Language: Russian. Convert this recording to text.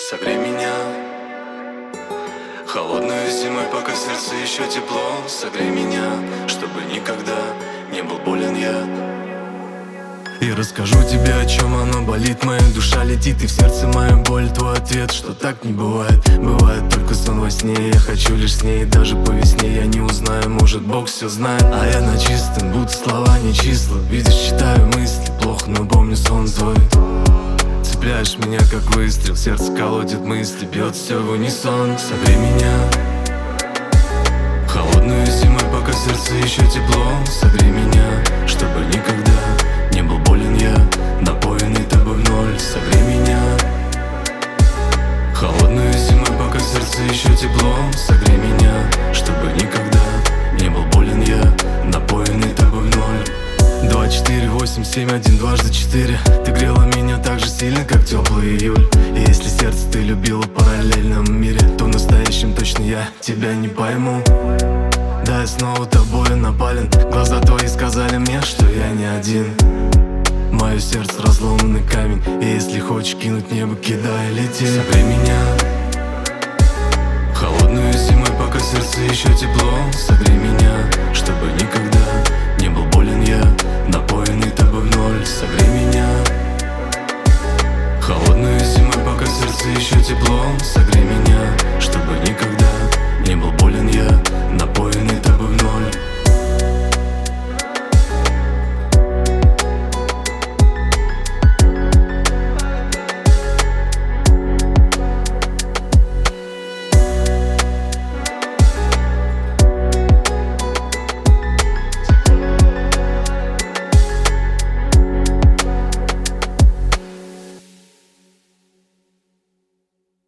согрей меня. Холодную зимой, пока сердце еще тепло, согрей меня, чтобы никогда не был болен я. И расскажу тебе, о чем оно болит. Моя душа летит, и в сердце моя боль. Твой ответ, что так не бывает. Бывает только сон во сне. Я хочу лишь с ней, даже по весне я не узнаю, может Бог все знает. А я на чистом, будто слова не числа. Видишь, читаю мысли, плохо, но помню сон твой. Цепляешь меня, как выстрел, сердце колотит мысли, бьет все в унисон. Согрей меня. Холодную зимой, пока сердце еще тепло, согрей меня, чтобы никогда не был болен я, напоенный тобой в ноль. Согрей меня. Холодную зимой, пока сердце еще тепло, согрей меня, чтобы никогда не был болен я, напоенный тобой в ноль. 2, 4, 8, 7, 1, дважды 4. Ты грела меня так же сильно, как теплый июль. И если сердце ты любила в параллельном мире, то в настоящем точно я тебя не пойму. Да, я снова тобою напален. Глаза твои сказали мне, что я не один. Мое сердце разломанный камень, и если хочешь кинуть небо, кидай, лети. Согрей меня. Холодную зимой, пока сердце еще тепло, согрей меня, чтобы никогда не был болен я, напоенный тобой в ноль. Согрей меня. Холодную зимой, пока сердце еще тепло, согрей меня, чтобы никогда не был болен я, напоенный